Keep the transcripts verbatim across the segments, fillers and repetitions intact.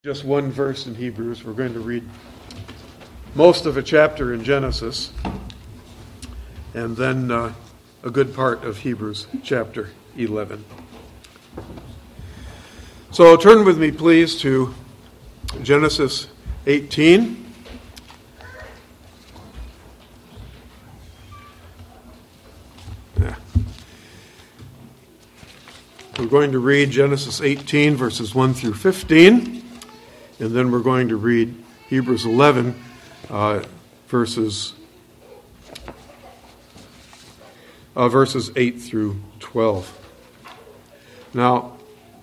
Just one verse in Hebrews. We're going to read most of a chapter in Genesis, and then uh, a good part of Hebrews chapter eleven. So turn with me, please, to Genesis eighteen. Yeah. We're going to read Genesis eighteen, verses one through fifteen. And then we're going to read Hebrews eleven, uh, verses uh, verses eight through twelve. Now,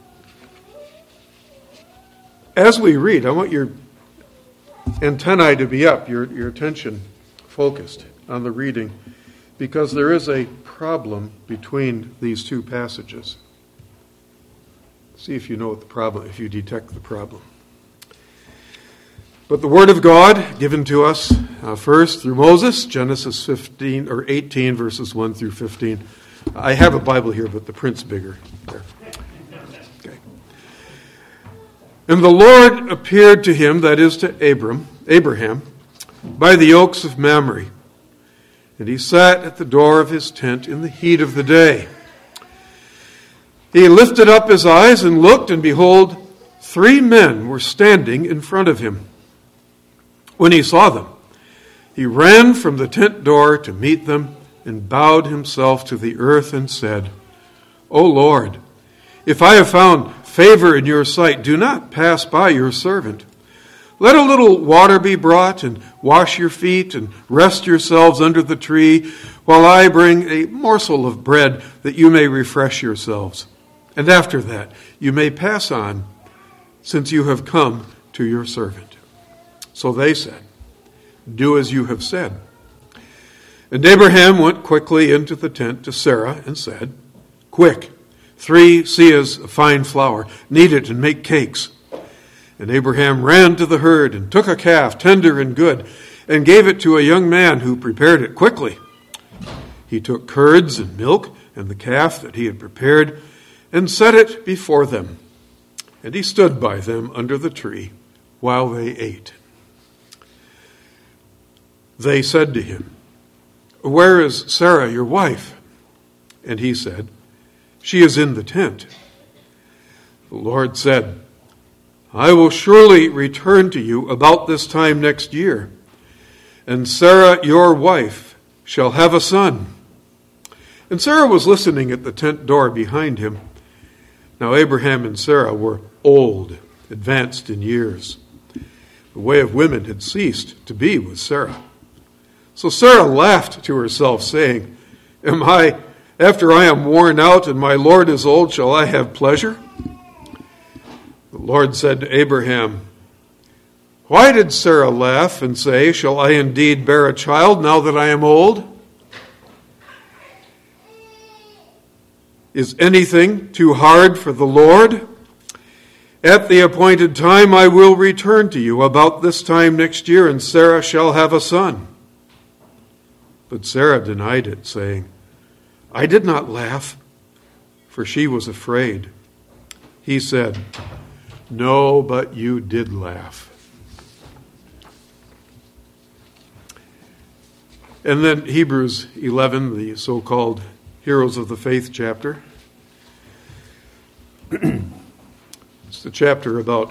as we read, I want your antennae to be up, your, your attention focused on the reading, because there is a problem between these two passages. See if you know what the problem, if you detect the problem. But the Word of God, given to us uh, first through Moses, Genesis fifteen or eighteen, verses one through fifteen. I have a Bible here, but the print's bigger. There. Okay. And the Lord appeared to him, that is to Abram, Abraham, by the oaks of Mamre. And he sat at the door of his tent in the heat of the day. He lifted up his eyes and looked, and behold, three men were standing in front of him. When he saw them, he ran from the tent door to meet them and bowed himself to the earth and said, O Lord, if I have found favor in your sight, do not pass by your servant. Let a little water be brought and wash your feet and rest yourselves under the tree while I bring a morsel of bread that you may refresh yourselves. And after that, you may pass on, since you have come to your servant. So they said, Do as you have said. And Abraham went quickly into the tent to Sarah and said, Quick, three seahs of fine flour, knead it and make cakes. And Abraham ran to the herd and took a calf, tender and good, and gave it to a young man who prepared it quickly. He took curds and milk and the calf that he had prepared and set it before them. And he stood by them under the tree while they ate. They said to him, Where is Sarah, your wife? And he said, She is in the tent. The Lord said, I will surely return to you about this time next year, and Sarah, your wife, shall have a son. And Sarah was listening at the tent door behind him. Now Abraham and Sarah were old, advanced in years. The way of women had ceased to be with Sarah. So Sarah laughed to herself, saying, Am I, after I am worn out and my Lord is old, shall I have pleasure? The Lord said to Abraham, Why did Sarah laugh and say, Shall I indeed bear a child now that I am old? Is anything too hard for the Lord? At the appointed time I will return to you about this time next year, and Sarah shall have a son. But Sarah denied it, saying, I did not laugh, for she was afraid. He said, No, but you did laugh. And then Hebrews eleven, the so-called Heroes of the Faith chapter. It's the chapter about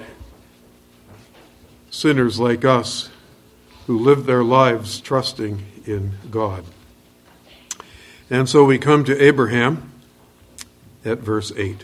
sinners like us who live their lives trusting in God. And so we come to Abraham at verse eight.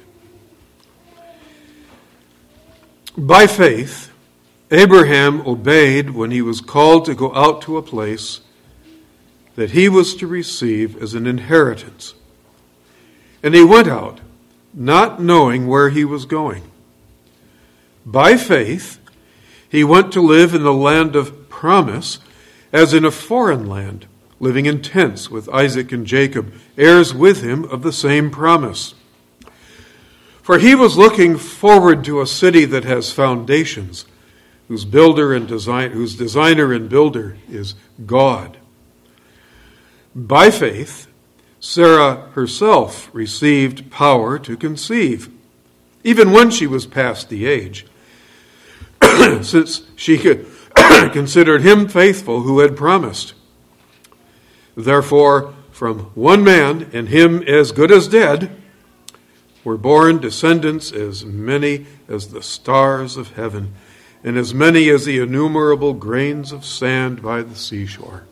By faith, Abraham obeyed when he was called to go out to a place that he was to receive as an inheritance. And he went out, not knowing where he was going. By faith, he went to live in the land of promise, as in a foreign land, living in tents with Isaac and Jacob, heirs with him of the same promise. For he was looking forward to a city that has foundations, whose builder and design, whose designer and builder is God. By faith, Sarah herself received power to conceive, even when she was past the age, since she considered him faithful who had promised. Therefore, from one man, and him as good as dead, were born descendants as many as the stars of heaven, and as many as the innumerable grains of sand by the seashore.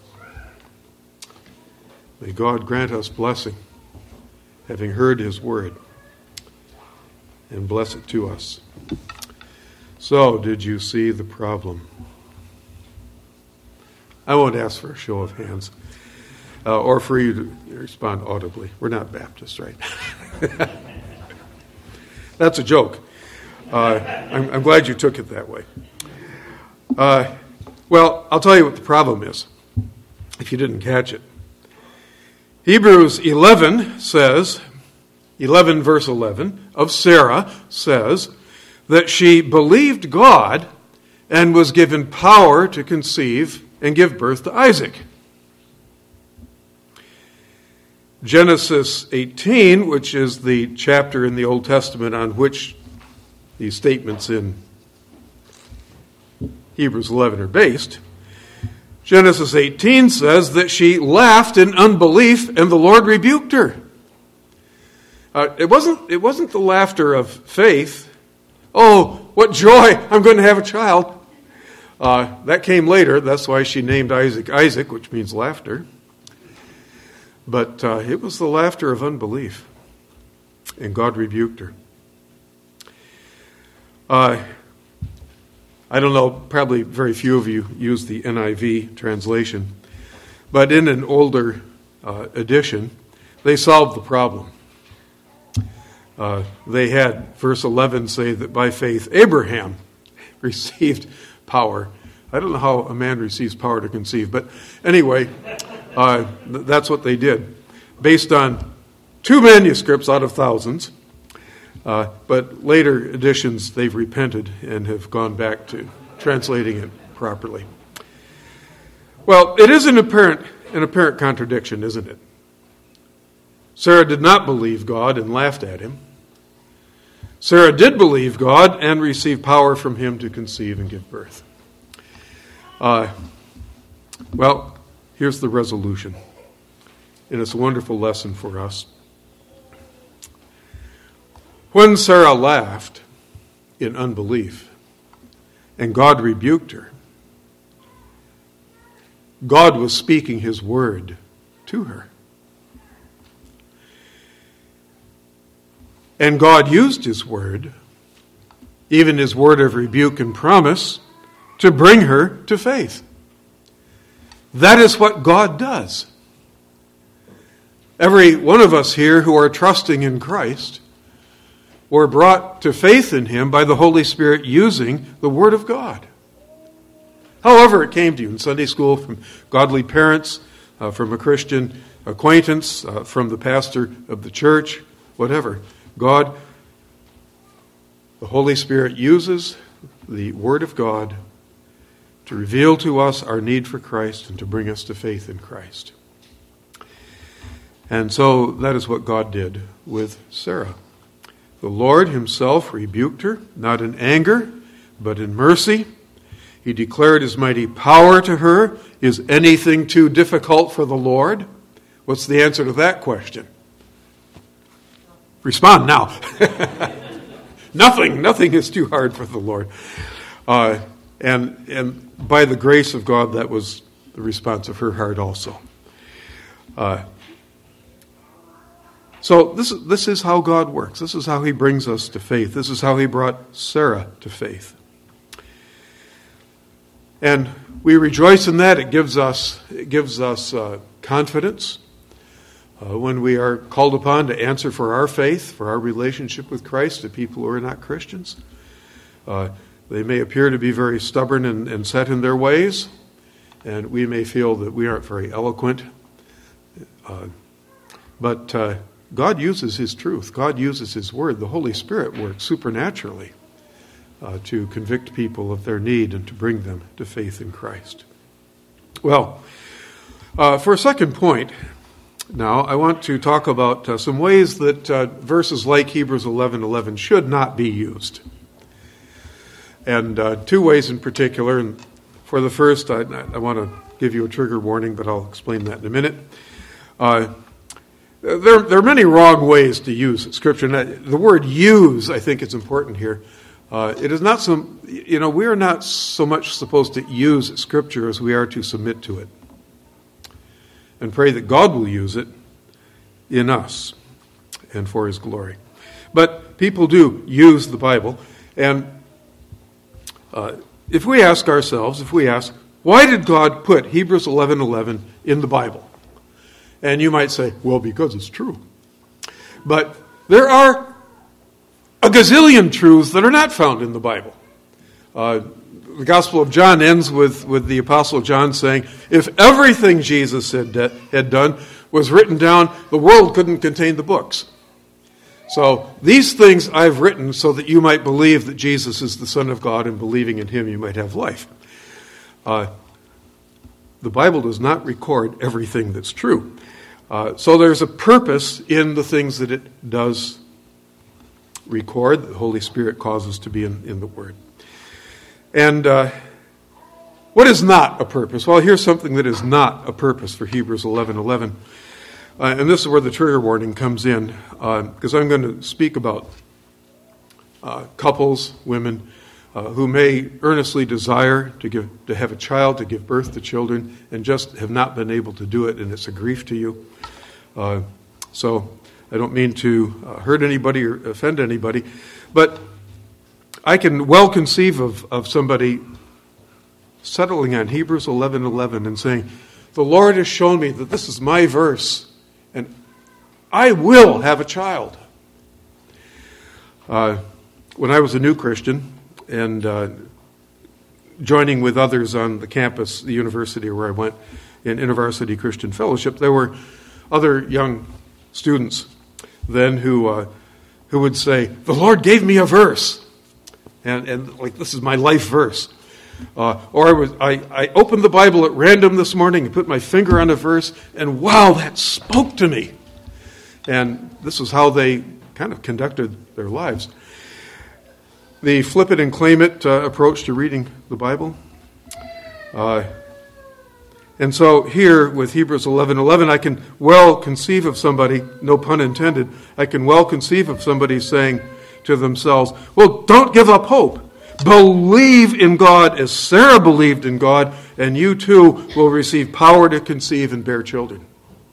May God grant us blessing, having heard his word, and bless it to us. So, did you see the problem? I won't ask for a show of hands, uh, or for you to respond audibly. We're not Baptists, right? That's a joke. Uh, I'm, I'm glad you took it that way. Uh, well, I'll tell you what the problem is, if you didn't catch it. Hebrews eleven says, eleven verse eleven, of Sarah says that she believed God and was given power to conceive and give birth to Isaac. Genesis eighteen, which is the chapter in the Old Testament on which these statements in Hebrews eleven are based, Genesis eighteen says that she laughed in unbelief and the Lord rebuked her. Uh, it wasn't, it wasn't the laughter of faith. Oh, what joy, I'm going to have a child. Uh, that came later. That's why she named Isaac Isaac, which means laughter. But uh, it was the laughter of unbelief. And God rebuked her. Uh, I don't know, probably very few of you use the N I V translation. But in an older uh, edition, they solved the problem. Uh, they had verse eleven say that by faith Abraham received power. I don't know how a man receives power to conceive, but anyway, uh, th- that's what they did. Based on two manuscripts out of thousands, uh, but later editions they've repented and have gone back to translating it properly. Well, it is an apparent, an apparent contradiction, isn't it? Sarah did not believe God and laughed at him. Sarah did believe God and receive power from him to conceive and give birth. Uh, well, here's the resolution. And it's a wonderful lesson for us. When Sarah laughed in unbelief and God rebuked her, God was speaking his word to her. And God used his word, even his word of rebuke and promise, to bring her to faith. That is what God does. Every one of us here who are trusting in Christ were brought to faith in him by the Holy Spirit using the Word of God. However it came to you in Sunday school, from godly parents, uh, from a Christian acquaintance, uh, from the pastor of the church, whatever. God, the Holy Spirit uses the Word of God to reveal to us our need for Christ and to bring us to faith in Christ. And so that is what God did with Sarah. The Lord himself rebuked her, not in anger, but in mercy. He declared his mighty power to her. Is anything too difficult for the Lord? What's the answer to that question? Respond now. nothing, nothing is too hard for the Lord. Uh, and and by the grace of God, that was the response of her heart also. Uh, so this, this is how God works. This is how he brings us to faith. This is how he brought Sarah to faith. And we rejoice in that. It gives us, it gives us uh, confidence uh, when we are called upon to answer for our faith, for our relationship with Christ to people who are not Christians. Uh, they may appear to be very stubborn and, and set in their ways, and we may feel that we aren't very eloquent. Uh, but uh, God uses his truth. God uses his word. The Holy Spirit works supernaturally uh, to convict people of their need and to bring them to faith in Christ. Well, uh, for a second point, now I want to talk about uh, some ways that uh, verses like Hebrews eleven eleven should not be used. and uh, two ways in particular. And for the first, I, I want to give you a trigger warning, but I'll explain that in a minute. Uh, there, there are many wrong ways to use Scripture. And the word use, I think, is important here. Uh, it is not some, you know, we are not so much supposed to use Scripture as we are to submit to it and pray that God will use it in us and for His glory. But people do use the Bible, and uh, if we ask ourselves, if we ask, why did God put Hebrews eleven eleven in the Bible? And you might say, well, because it's true. But there are a gazillion truths that are not found in the Bible. Uh, the Gospel of John ends with, with the Apostle John saying, if everything Jesus had, had done was written down, the world couldn't contain the books. So these things I've written so that you might believe that Jesus is the Son of God, and believing in Him you might have life. Uh, the Bible does not record everything that's true. Uh, so there's a purpose in the things that it does record, that the Holy Spirit causes to be in, in the Word. And uh, what is not a purpose? Well, here's something that is not a purpose for Hebrews eleven eleven. Uh, and this is where the trigger warning comes in, because uh, I'm going to speak about uh, couples, women, uh, who may earnestly desire to give, to have a child, to give birth to children, and just have not been able to do it, and it's a grief to you. Uh, so I don't mean to uh, hurt anybody or offend anybody, but I can well conceive of, of somebody settling on Hebrews eleven eleven and saying, the Lord has shown me that this is my verse, and I will have a child. Uh, when I was a new Christian and uh, joining with others on the campus, the university where I went, in InterVarsity Christian Fellowship, there were other young students then who uh, who would say, the Lord gave me a verse. And, and like, this is my life verse. Uh, or I, was, I, I opened the Bible at random this morning and put my finger on a verse, and wow, that spoke to me. And this is how they kind of conducted their lives. The flip it and claim it uh, approach to reading the Bible. Uh, and so here with Hebrews eleven eleven, I can well conceive of somebody, no pun intended, I can well conceive of somebody saying to themselves, well, don't give up hope. Believe in God as Sarah believed in God, and you too will receive power to conceive and bear children.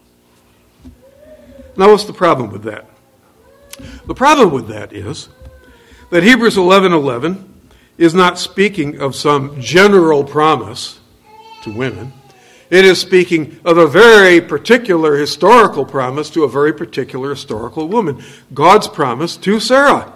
Now, what's the problem with that? The problem with that is that Hebrews eleven eleven is not speaking of some general promise to women. It is speaking of a very particular historical promise to a very particular historical woman. God's promise to Sarah.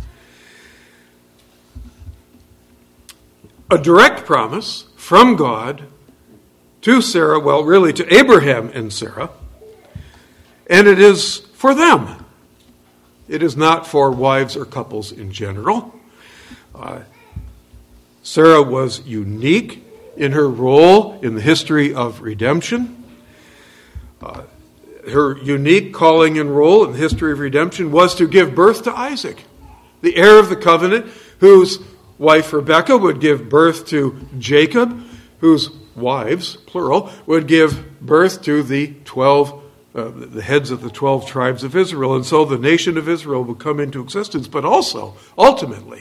A direct promise from God to Sarah, well, really to Abraham and Sarah, and it is for them. It is not for wives or couples in general. Uh, Sarah was unique in her role in the history of redemption. Uh, her unique calling and role in the history of redemption was to give birth to Isaac, the heir of the covenant, whose wife Rebekah would give birth to Jacob, whose wives, plural, would give birth to the twelve, uh, the heads of the twelve tribes of Israel. And so the nation of Israel would come into existence. But also, ultimately,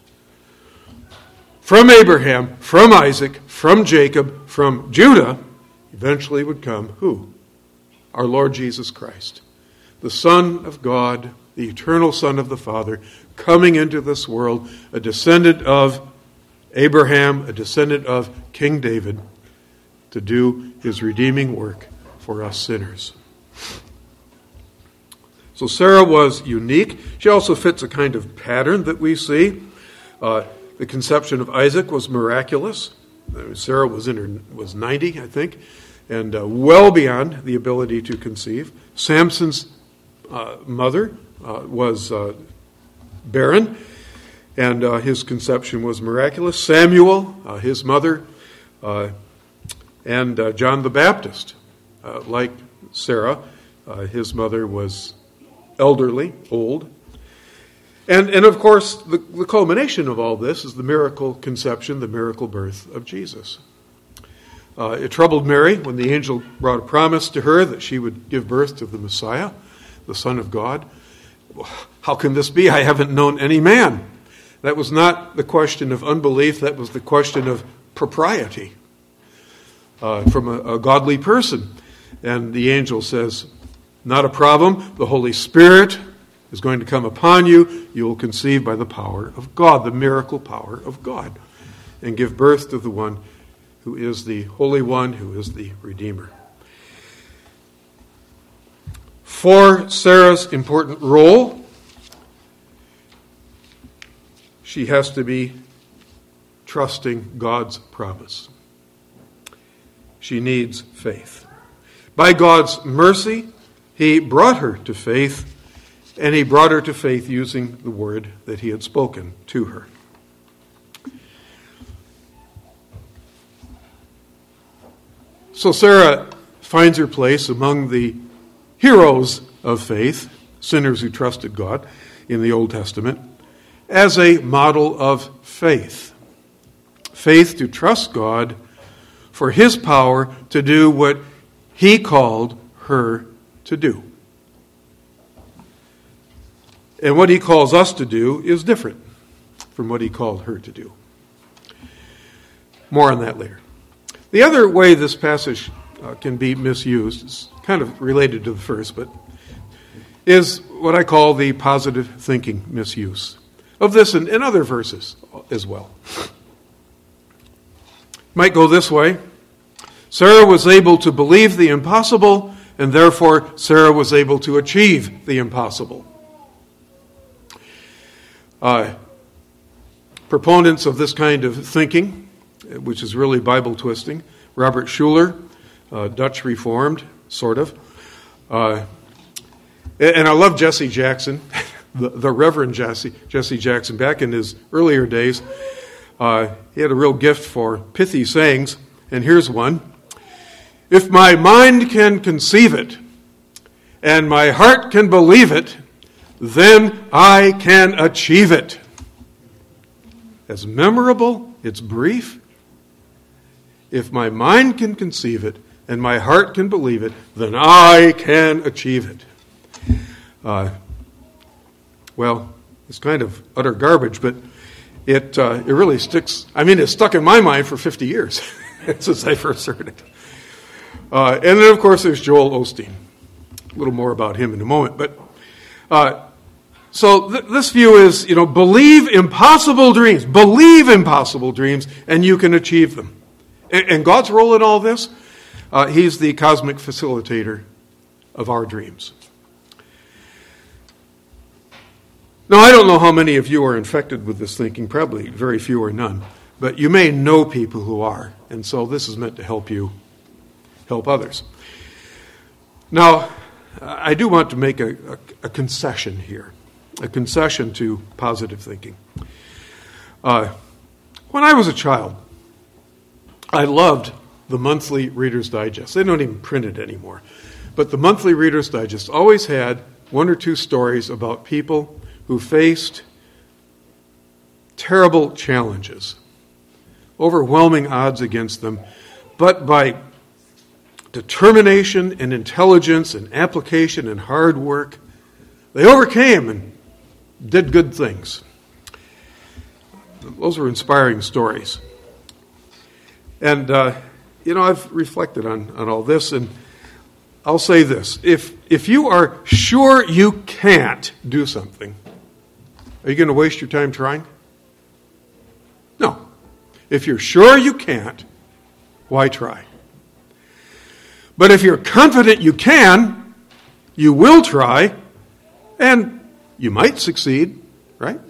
from Abraham, from Isaac, from Jacob, from Judah, eventually would come who? Our Lord Jesus Christ, the Son of God, the eternal Son of the Father, coming into this world, a descendant of Abraham, a descendant of King David, to do his redeeming work for us sinners. So Sarah was unique. She also fits a kind of pattern that we see. Uh, the conception of Isaac was miraculous. Sarah was in her was ninety, I think, and uh, well beyond the ability to conceive. Samson's uh, mother uh, was uh, barren, and uh, his conception was miraculous. Samuel, uh, his mother, uh, and uh, John the Baptist, uh, like Sarah, uh, his mother was elderly, old. And, and of course, the, the culmination of all this is the miracle conception, the miracle birth of Jesus. Uh, it troubled Mary when the angel brought a promise to her that she would give birth to the Messiah, the Son of God. How can this be? I haven't known any man. That was not the question of unbelief. That was the question of propriety uh, from a, a godly person. And the angel says, not a problem. The Holy Spirit is going to come upon you. You will conceive by the power of God, the miracle power of God, and give birth to the one who is the Holy One, who is the Redeemer. For Sarah's important role, she has to be trusting God's promise. She needs faith. By God's mercy, He brought her to faith, and He brought her to faith using the word that He had spoken to her. So Sarah finds her place among the heroes of faith, sinners who trusted God in the Old Testament, as a model of faith. Faith to trust God for His power to do what He called her to do. And what He calls us to do is different from what He called her to do. More on that later. The other way this passage uh, can be misused is kind of related to the first, but is what I call the positive thinking misuse of this and, and other verses as well. Might go this way. Sarah was able to believe the impossible, and therefore Sarah was able to achieve the impossible. Uh, proponents of this kind of thinking, which is really Bible twisting, Robert Schuller, uh, Dutch Reformed, sort of. Uh, and I love Jesse Jackson, the, the Reverend Jesse, Jesse Jackson. Back in his earlier days, uh, he had a real gift for pithy sayings, and here's one. If my mind can conceive it, and my heart can believe it, then I can achieve it. It's memorable, it's brief. If my mind can conceive it and my heart can believe it, then I can achieve it. Uh, well, it's kind of utter garbage, but it uh, it really sticks. I mean, it's stuck in my mind for fifty years since I first heard it. Uh, and then, of course, there's Joel Osteen. A little more about him in a moment. But uh, so th- this view is, you know, believe impossible dreams. Believe impossible dreams, and you can achieve them. And God's role in all this, uh, He's the cosmic facilitator of our dreams. Now, I don't know how many of you are infected with this thinking, probably very few or none, but you may know people who are, and so this is meant to help you help others. Now, I do want to make a, a, a concession here, a concession to positive thinking. Uh, when I was a child, I loved the monthly Reader's Digest. They don't even print it anymore. But the monthly Reader's Digest always had one or two stories about people who faced terrible challenges, overwhelming odds against them, but by determination and intelligence and application and hard work, they overcame and did good things. Those were inspiring stories. And, uh, you know, I've reflected on, on all this, and I'll say this. If if you are sure you can't do something, are you going to waste your time trying? No. If you're sure you can't, why try? But if you're confident you can, you will try, and you might succeed, right?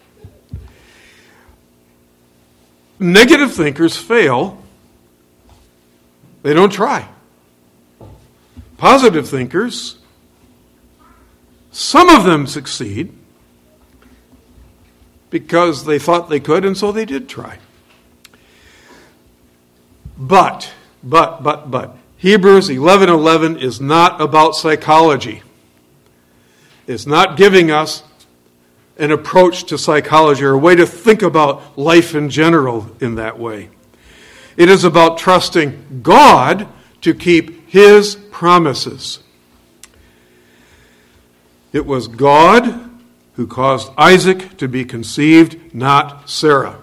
Negative thinkers fail. They don't try. Positive thinkers, some of them succeed because they thought they could, and so they did try. But, but, but, but, Hebrews eleven eleven is not about psychology. It's not giving us an approach to psychology or a way to think about life in general in that way. It is about trusting God to keep His promises. It was God who caused Isaac to be conceived, not Sarah.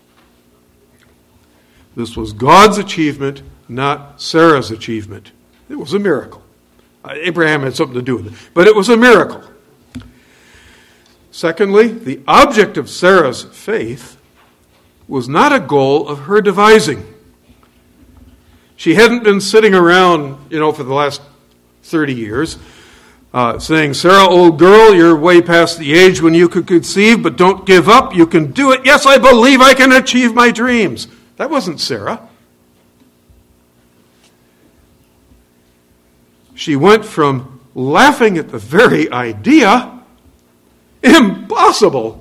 This was God's achievement, not Sarah's achievement. It was a miracle. Abraham had something to do with it, but it was a miracle. Secondly, the object of Sarah's faith was not a goal of her devising. She hadn't been sitting around, you know, for the last thirty years, uh, saying, Sarah, old girl, you're way past the age when you could conceive, but don't give up. You can do it. Yes, I believe I can achieve my dreams. That wasn't Sarah. She went from laughing at the very idea, impossible,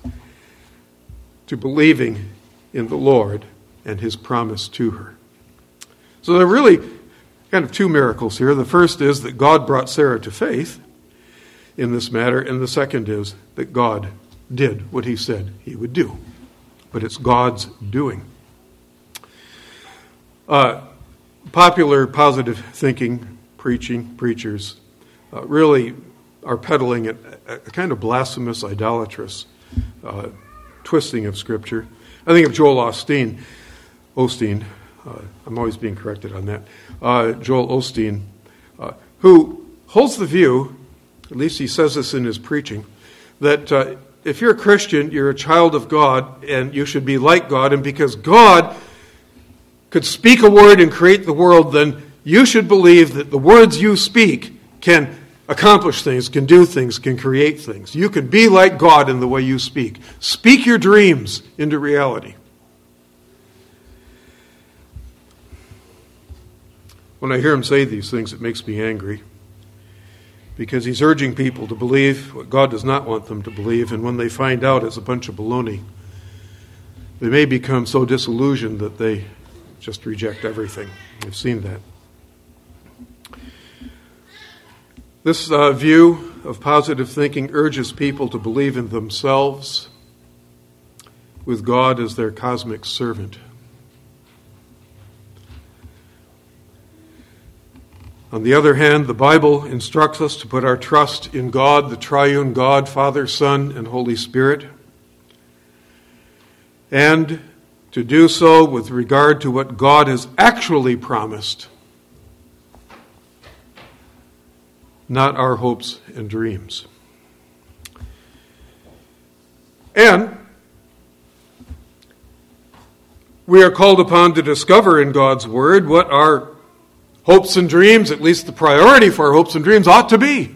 to believing in the Lord and His promise to her. So there are really kind of two miracles here. The first is that God brought Sarah to faith in this matter, and the second is that God did what He said He would do. But it's God's doing. Uh, popular positive thinking, preaching, preachers uh, really are peddling a, a kind of blasphemous, idolatrous uh, twisting of Scripture. I think of Joel Osteen, Osteen, uh, I'm always being corrected on that, uh, Joel Osteen, uh, who holds the view, at least he says this in his preaching, that uh, if you're a Christian, you're a child of God, and you should be like God, and because God could speak a word and create the world, then you should believe that the words you speak can accomplish things, can do things, can create things. You can be like God in the way you speak. Speak your dreams into reality. When I hear him say these things, it makes me angry, because he's urging people to believe what God does not want them to believe, and when they find out it's a bunch of baloney, they may become so disillusioned that they just reject everything. We've seen that. This uh, view of positive thinking urges people to believe in themselves with God as their cosmic servant. On the other hand, the Bible instructs us to put our trust in God, the triune God, Father, Son, and Holy Spirit, and to do so with regard to what God has actually promised, not our hopes and dreams. And we are called upon to discover in God's Word what our hopes and dreams, at least the priority for our hopes and dreams, ought to be.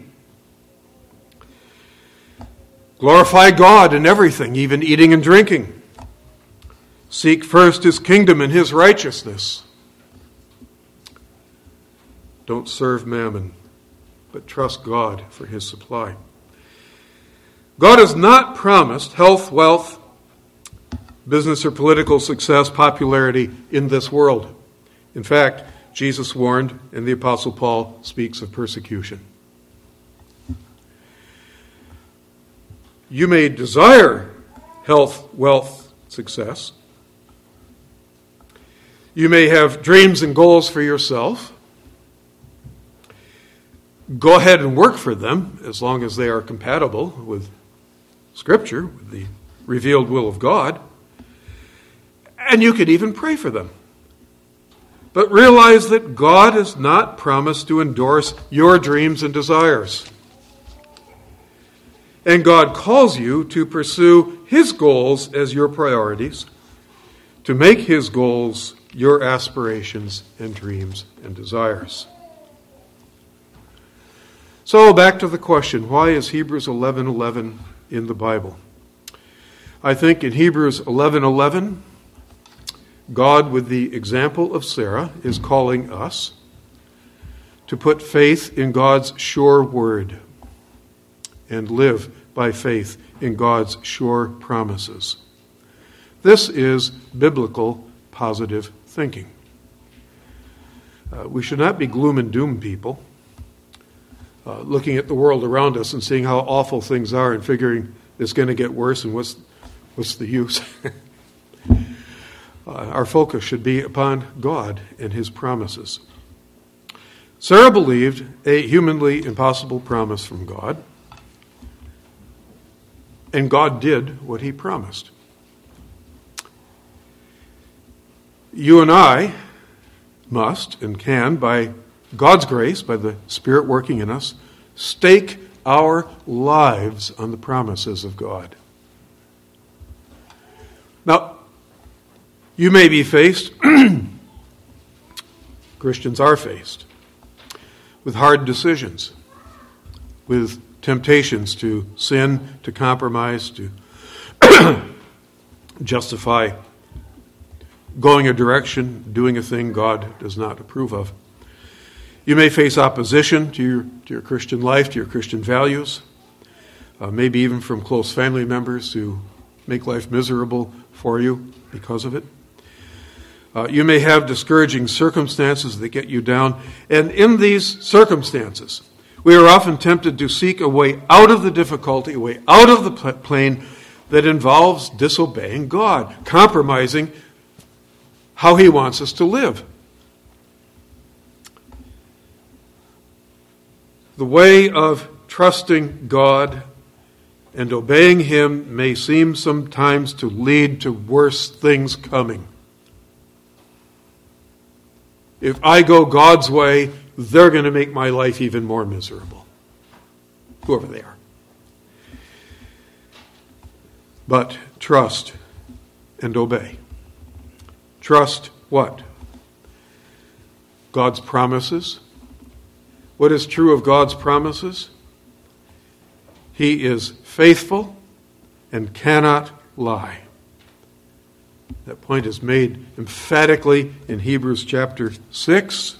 Glorify God in everything, even eating and drinking. Seek first His kingdom and His righteousness. Don't serve mammon, but trust God for His supply. God has not promised health, wealth, business or political success, popularity in this world. In fact, Jesus warned, and the Apostle Paul speaks of persecution. You may desire health, wealth, success. You may have dreams and goals for yourself. Go ahead and work for them as long as they are compatible with Scripture, with the revealed will of God. And you could even pray for them. But realize that God has not promised to endorse your dreams and desires. And God calls you to pursue His goals as your priorities, to make His goals your aspirations and dreams and desires. So back to the question, why is Hebrews eleven eleven in the Bible? I think in Hebrews eleven eleven, God, with the example of Sarah, is calling us to put faith in God's sure word and live by faith in God's sure promises. This is biblical positive thinking. Uh, we should not be gloom and doom people, uh, looking at the world around us and seeing how awful things are and figuring it's going to get worse, and what's, what's the use? uh, our focus should be upon God and his promises. Sarah believed a humanly impossible promise from God, and God did what he promised. You and I must and can, by God's grace, by the Spirit working in us, stake our lives on the promises of God. Now, you may be faced, Christians are faced, with hard decisions, with temptations to sin, to compromise, to justify going a direction, doing a thing God does not approve of. You may face opposition to your, to your Christian life, to your Christian values, uh, maybe even from close family members who make life miserable for you because of it. Uh, you may have discouraging circumstances that get you down. And in these circumstances, we are often tempted to seek a way out of the difficulty, a way out of the plane that involves disobeying God, compromising how he wants us to live. The way of trusting God and obeying him may seem sometimes to lead to worse things coming. If I go God's way, they're going to make my life even more miserable, whoever they are. But trust and obey. Trust what? God's promises. What is true of God's promises? He is faithful and cannot lie. That point is made emphatically in Hebrews chapter six.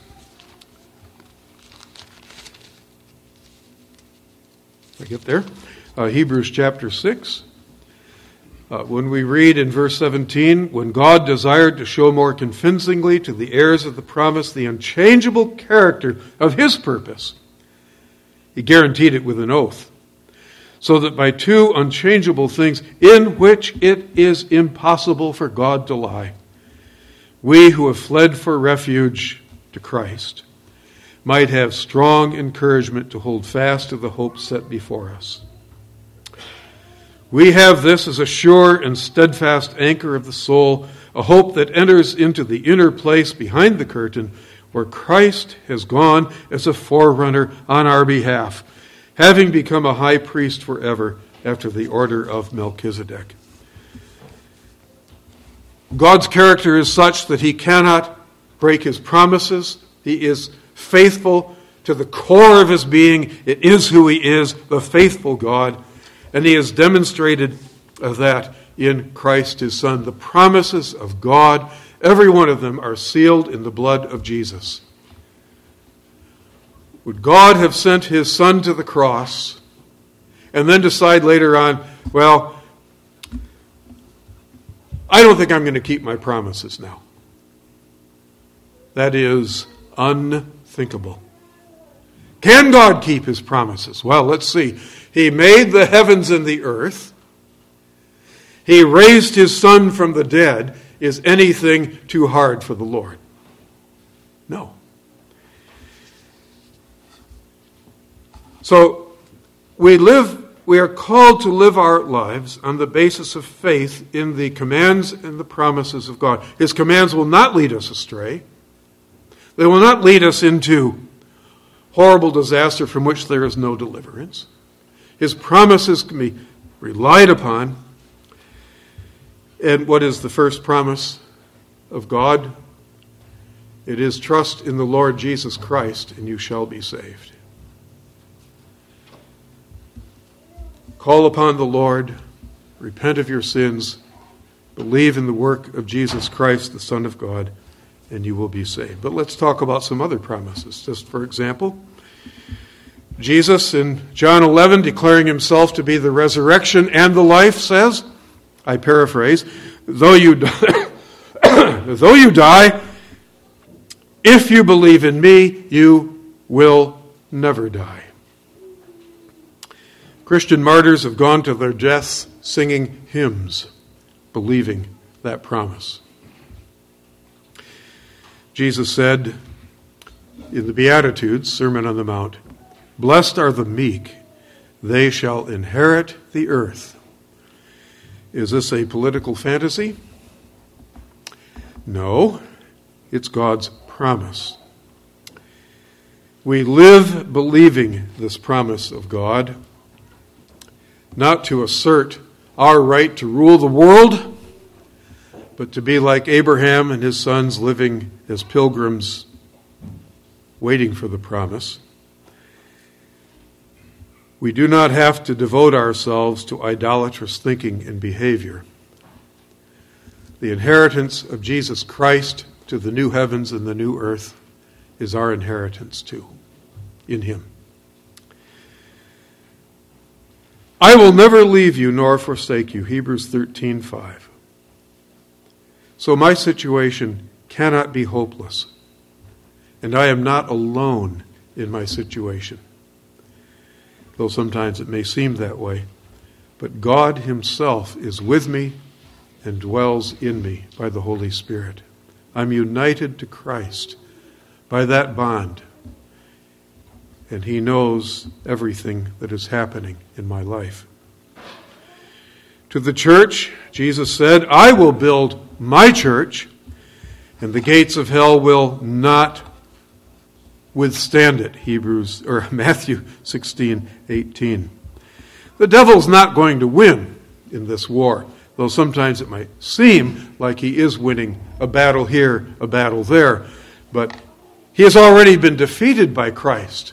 I get there. Uh, Hebrews chapter six. Uh, when we read in verse seventeen, when God desired to show more convincingly to the heirs of the promise the unchangeable character of his purpose, he guaranteed it with an oath, so that by two unchangeable things in which it is impossible for God to lie, we who have fled for refuge to Christ might have strong encouragement to hold fast to the hope set before us. We have this as a sure and steadfast anchor of the soul, a hope that enters into the inner place behind the curtain, where Christ has gone as a forerunner on our behalf, having become a high priest forever after the order of Melchizedek. God's character is such that he cannot break his promises. He is faithful to the core of his being. It is who he is, the faithful God. And he has demonstrated that in Christ his Son. The promises of God, every one of them, are sealed in the blood of Jesus. Would God have sent his Son to the cross and then decide later on, well, I don't think I'm going to keep my promises now? That is unthinkable. Can God keep his promises? Well, let's see. He made the heavens and the earth. He raised his Son from the dead. Is anything too hard for the Lord? No. So we live, we are called to live our lives on the basis of faith in the commands and the promises of God. His commands will not lead us astray. They will not lead us into horrible disaster from which there is no deliverance. His promises can be relied upon. And what is the first promise of God? It is trust in the Lord Jesus Christ and you shall be saved. Call upon the Lord, repent of your sins, believe in the work of Jesus Christ, the Son of God, and you will be saved. But let's talk about some other promises. Just for example, Jesus in John eleven, declaring himself to be the resurrection and the life, says, I paraphrase, though you die, though you die, if you believe in me, you will never die. Christian martyrs have gone to their deaths singing hymns, believing that promise. Jesus said in the Beatitudes, Sermon on the Mount, "Blessed are the meek, they shall inherit the earth." Is this a political fantasy? No, it's God's promise. We live believing this promise of God, not to assert our right to rule the world, but to be like Abraham and his sons living as pilgrims waiting for the promise. We do not have to devote ourselves to idolatrous thinking and behavior. The inheritance of Jesus Christ to the new heavens and the new earth is our inheritance too, in him. I will never leave you nor forsake you, Hebrews thirteen five. So my situation cannot be hopeless, and I am not alone in my situation, though sometimes it may seem that way. But God himself is with me and dwells in me by the Holy Spirit. I'm united to Christ by that bond, and he knows everything that is happening in my life. To the church, Jesus said, "I will build my church, and the gates of hell will not withstand it." Hebrews or Matthew sixteen eighteen. The devil's not going to win in this war, though sometimes it might seem like he is winning a battle here, a battle there. But he has already been defeated by Christ.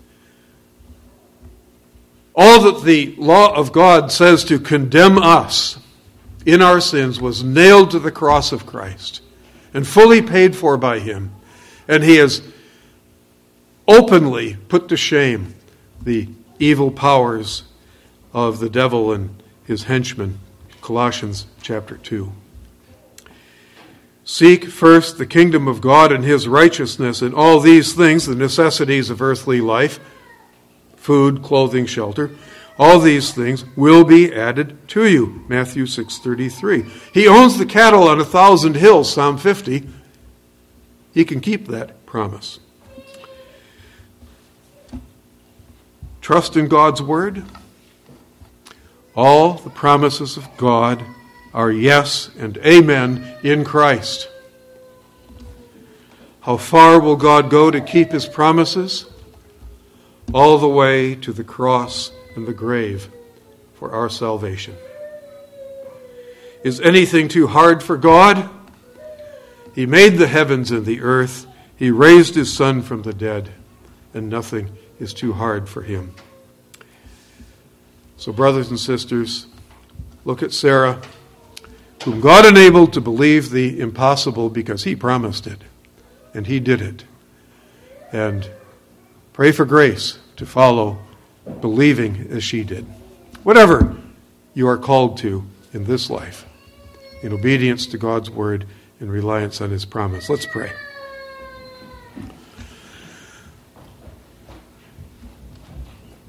All that the law of God says to condemn us in our sins was nailed to the cross of Christ and fully paid for by him. And he has openly put to shame the evil powers of the devil and his henchmen. Colossians chapter two. Seek first the kingdom of God and his righteousness, and all these things, the necessities of earthly life, food, clothing, shelter, all these things will be added to you. Matthew six thirty-three. He owns the cattle on a thousand hills, Psalm fifty. He can keep that promise. Trust in God's word. All the promises of God are yes and amen in Christ. How far will God go to keep his promises? All the way to the cross and the grave for our salvation. Is anything too hard for God? He made the heavens and the earth. He raised his Son from the dead, and nothing is too hard for him. So, brothers and sisters, look at Sarah, whom God enabled to believe the impossible because he promised it, and he did it. And pray for grace to follow, believing as she did. Whatever you are called to in this life, in obedience to God's word and reliance on his promise. Let's pray.